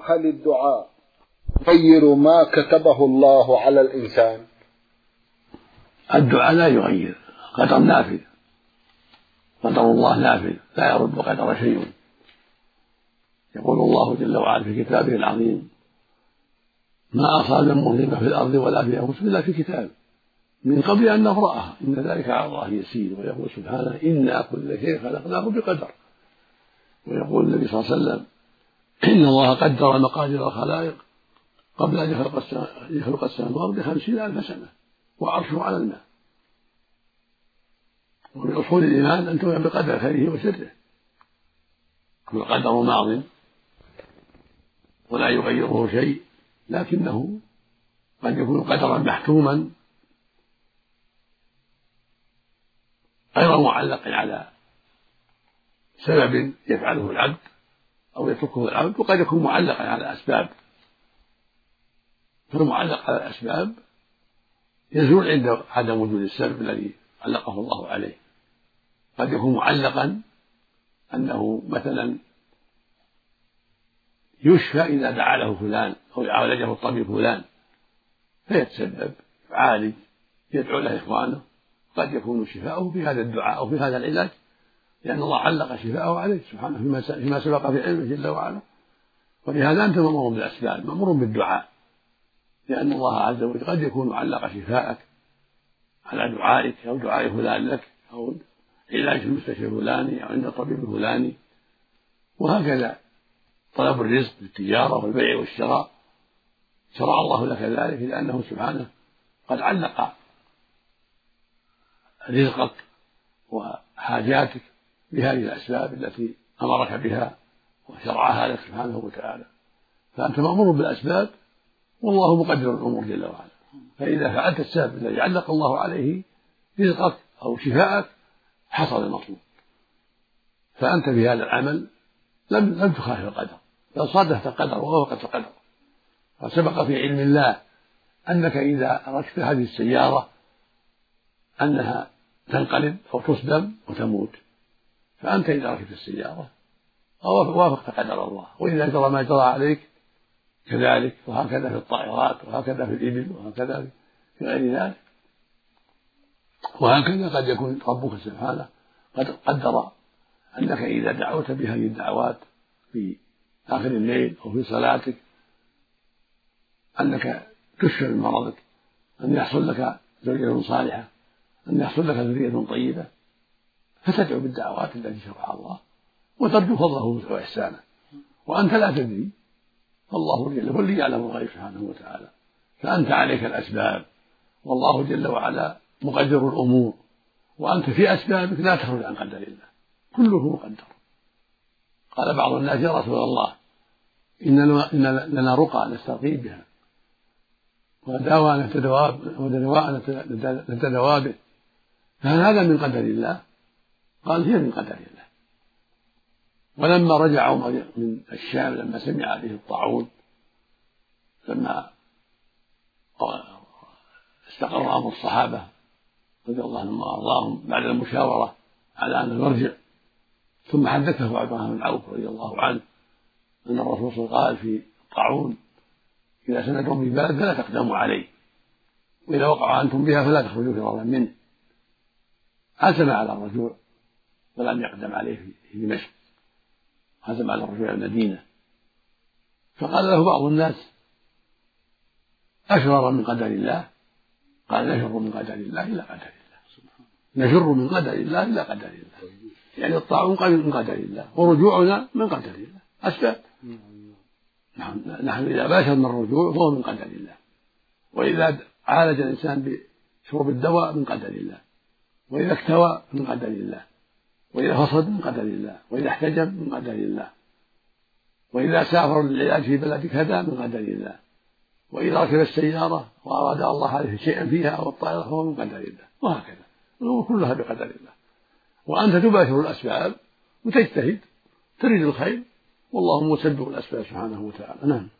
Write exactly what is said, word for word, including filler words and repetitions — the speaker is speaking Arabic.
هل الدعاء يغير ما كتبه الله على الإنسان؟ الدعاء لا يغير، قدر نافذ، قدر الله نافذ لا يرد قدر شيء. يقول الله جل وعلا في كتابه العظيم: ما أصاب من مصيبة في الأرض ولا في أنفسكم إلا في كتاب من قبل أن نبرأها إن ذلك على الله يسير. ويقول سبحانه: إنا كل شيء خلقناه بقدر. ويقول النبي صلى الله عليه وسلم: إن الله قدر مقادير الخلائق قبل أن يخلق السماوات بخمسين ألف سنة وعرشه على الماء. ومن أصول الإيمان أن تؤمن بقدر خيره وشره، والقدر ماض ولا يغيره شيء، لكنه قد يكون قدرا محتوما غير معلق على سبب يفعله العبد أو يتركه العبد، وقد يكون معلقا على أسباب، فالمعلق على الأسباب يزول عند عدم وجود السبب الذي علقه الله عليه. قد يكون معلقا أنه مثلا يشفى إذا دعا له فلان أو عالجه الطبيب فلان فيتسبب يعالج يدعو له إخوانه، قد يكون شفاؤه في هذا الدعاء أو في هذا العلاج، لأن الله علق شفاءه عليه سبحانه فيما سبق في علمه جل وعلا. ولهذا أنت مأمور بالأسباب، مأمور بالدعاء، لأن الله عز وجل قد يكون علق شفاءك على دعائك أو دعاء فلان لك أو علاج في المستشفى الفلاني أو عند الطبيب الفلاني. وهكذا طلب الرزق بالتجارة والبيع والشراء شرع الله لك ذلك، لأنه سبحانه قد علق رزقك وحاجاتك بهذه الأسباب التي أمرك بها وشرعها لك سبحانه وتعالى. فأنت مأمور بالأسباب والله مقدر الأمور جل وعلا. فإذا فعلت السبب الذي علق الله عليه رزقك أو شفاءك حصل المطلوب. فأنت في هذا العمل لم لم تخالف القدر، بل صادفت القدر ووافقت القدر. فسبق في علم الله أنك إذا ركبت هذه السيارة أنها تنقلب أو تصدم وتموت، فأنت إذا ركبت السيارة وافقت قدر الله. وإذا جرى ما جرى عليك كذلك، وهكذا في الطائرات وهكذا في الإبل وهكذا في غير ذلك. وهكذا قد يكون ربك سبحانه قد قدر أنك إذا دعوت بهذه الدعوات في آخر الليل أو في صلاتك أنك تشفى من مرضك، أن يحصل لك ذرية صالحة، أن يحصل لك ذرية طيبة، فتدعو بالدعوات التي شرعها الله وترجو فضله وإحسانه، وأنت لا تدري، فالله جل هو اللي يعلم الغيب سبحانه وتعالى. فأنت عليك الأسباب والله جل وعلا مقدر الأمور، وأنت في أسبابك لا تخرج عن قدر الله، كله مقدر. قال بعض الناس: يا رسول الله إن لنا رقى نسترقي بها ودواء نتداوى به، فهل هذا من قدر الله؟ قال: هي من قدر الله. ولما رجع عمر من الشام لما سمع به الطاعون، لما استقر أمر الصحابة رضي الله عنهم وأرضاهم بعد المشاورة على أن نرجع، ثم حدثه عبد الرحمن بن عوف رضي الله عنه أن الرسول صلى الله عليه وسلم قال في الطاعون: إذا سمعتم ببلد فلا تقدموا عليه، وإذا وقع أنتم بها فلا تخرجوا فرارا منه. عزم على الرجوع ولم يقدم عليه في دمشق، عزم على الرجوع إلى المدينة. فقال له بعض الناس: أشرر من قدر الله؟ قال: نشر من قدر الله إلى قدر الله، نشر من قدر الله إلى قدر الله، يعني الطاعون من قدر الله ورجوعنا من قدر الله، أسباب. نحن إذا باشرنا الرجوع فهو من قدر الله، وإذا عالج الإنسان بشرب الدواء من قدر الله، وإذا اكتوى من قدر الله، وإذا فصد من قدر الله، وإذا احتجب من قدر الله، وإذا سافر للعلاج في بلد كذا من قدر الله، وإذا ركب السيارة وأراد الله عليه شيئا فيها أو الطائرة فهو من قدر الله، وهكذا الأمور كلها بقدر الله. وأنت تباشر الأسباب وتجتهد تريد الخير، والله مسبب الأسباب سبحانه وتعالى. نعم.